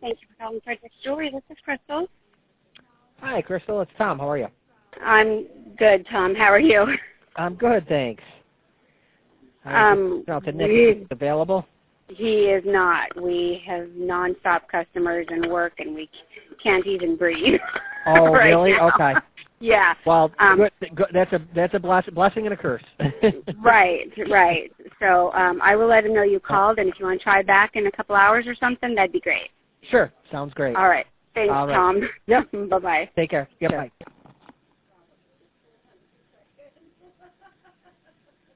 Thank you for calling Frederick's Jewelry. This is Crystal. Hi, Crystal. It's Tom. How are you? I'm good, Tom. How are you? I'm good, thanks. The Nick is available? He is not. We have nonstop customers and work, and we can't even breathe. Oh, right really? now. Okay. Yeah. Well, good. That's a blessing and a curse. Right. So I will let him know you called, and if you want to try back in a couple hours or something, that'd be great. Sure. Sounds great. All right. Thanks, All right. Tom. Yep. Bye-bye. Take care. Yep, Sure. bye.